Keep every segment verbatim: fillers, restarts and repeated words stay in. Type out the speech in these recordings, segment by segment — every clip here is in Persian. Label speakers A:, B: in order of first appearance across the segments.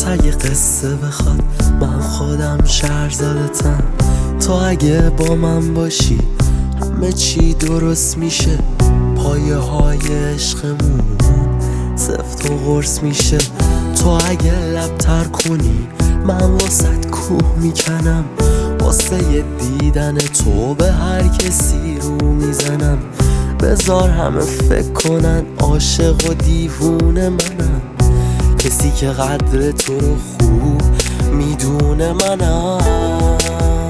A: اگه قصه بخواد من خودم شهرزادتم. تو اگه با من باشی همه چی درست میشه. پایه های عشقمون سفت و قرص میشه. تو اگه لبتر کنی من واسه کوه میکنم. واسه دیدن تو به هر کسی رو میزنم. بذار همه فکر کنن عاشق و دیوونه منم. کسی که قدر تو رو خوب میدونه منم.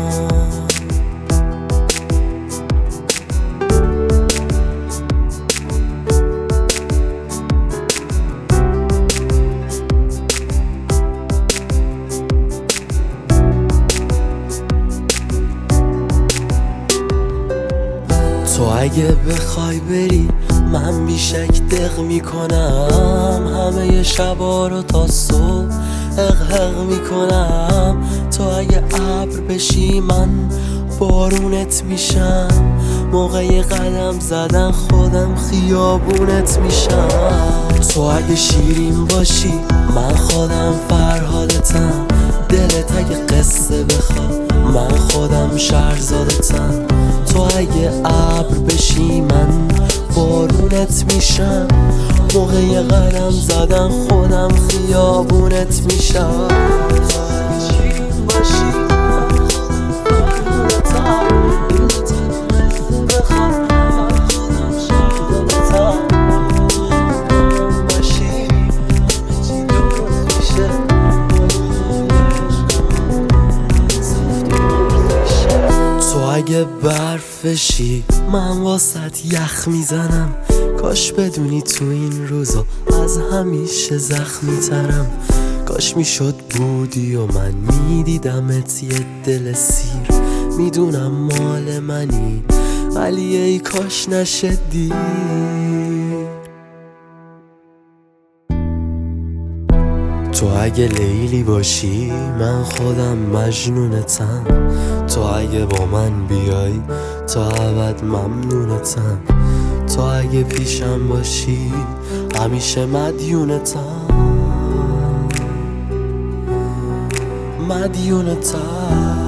A: تو اگه بخوای بری من بیشک دق میکنم. همه شبا رو تا صبح حق حق میکنم. تو اگه ابر بشی من بارونت میشم. موقع قدم زدن خودم خیابونت میشم. تو اگه شیرین باشی من خودم فرهادتم. دلت اگه قصه بخواد من خودم شهرزادتم. تو اگه ابر بشی من بارونت میشم. موقع قدم زدن خودم خیابونت میشم. اگه برف بشی من واسط یخ میزنم. کاش بدونی تو این روزا از همیشه زخمی ترم. کاش میشد بودی و من میدیدمت یه دل سیر. میدونم مال منی ولی ای کاش نشدی. تو اگه لیلی باشی من خودم مجنونتم. تو اگه با من بیای تا ابد ممنونتم. تو اگه پیشم باشی همیشه مدیونتم. مدیونتم.